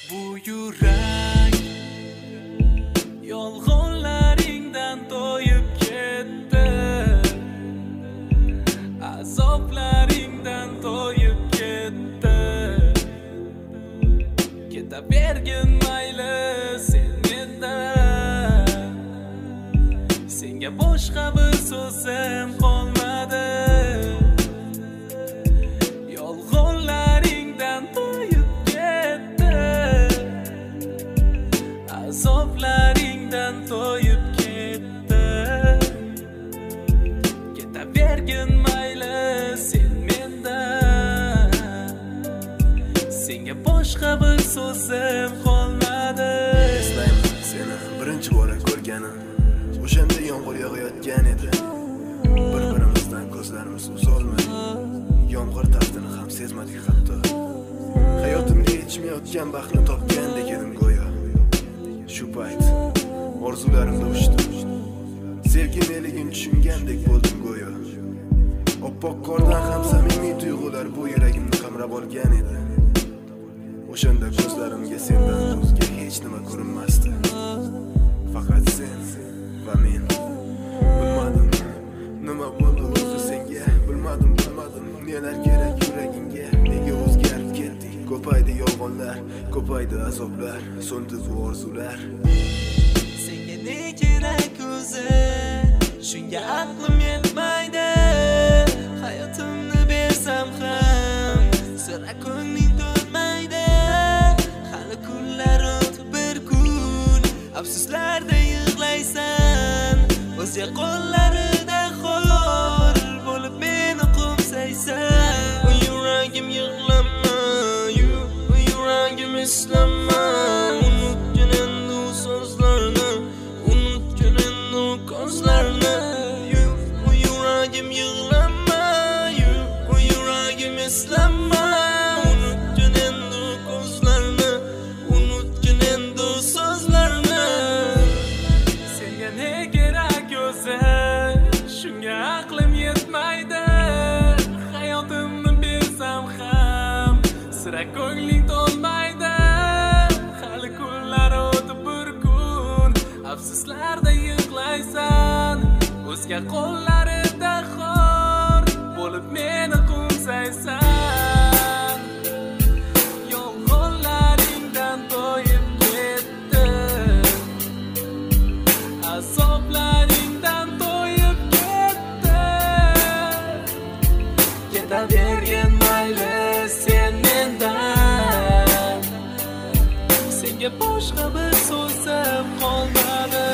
Bu yurak yolg'onlaringdan to'yib ketdi, azoblaringdan to'yib ketdi. Ketavergin mayli sen mendan, senga boshqa bir so'zim qolmadi. Yolg'onlaringdan to'yib ketdi, azoblaringdan to'yib ketdi. Ketavergin mayli sen mendan, senga boshqa bir so'zim qolmadi. Eslayman seni birinchi bora ko'rganim, o'shanda yomg'ir yog'ayotgan edi. Bir-birimizdan ko'zlarimiz uzolmay, yomg'ir taftini ham sezmadik hatto. Hayotimga yetishmayotgan baxtni topgandek edim go'yo. Shu payt orzularimda uchdim, sevgi neligini tushungandek bo'ldim go'yo. Oppoq qordan ham samimiy tuyg'ular bu yuragimni qamrab olgan edi. O'shanda ko'zlarimga sendan o'zga hech nima ko'rinmasdi, faqat sen va men. Bilmadim nima bo'ldi o'zi senga, bilmadim nelar kerak yuragingga. Nega o'zgarib ketding? Ko'paydi yolg'onlar, ko'paydi azoblar, so'ndi bu orzular. Senga ne kerak o'zi, shunga aqlim yetmaydi. Hayotimni bersam ham sira ko'ngling to'lmaydi. Hali kunlar o'tib bir kun, afsuslarda yig'laysan, o'zga qo'llarida xor bo'lib meni qo'msaysan. Bu yuragim yig'lama, bu yuragim eslama. Unutgin endi u so'zlarni, unutgin endi u ko'zlarni. Bu yuragim yig'lama, bu yuragim eslama. Unutgin endi u ko'zlarni, unutgin endi u so'zlarni. Senga ne kerak o'zi, shunga aqlim yetmaydi. Hayotimni bersam ham sira ko'ngling to'lmaydi. Hali kunlar o'tib bir kun, afsuslarda yig'laysan, o'zga qo'llarida xor bo'lib meni qo'msaysan. Yolg'onlaringdan to'yib ketdi, azoblaringdan to'yib ketdi. Ketavergin mayli sen mendan, senga boshqa bir so'zim qolmadi.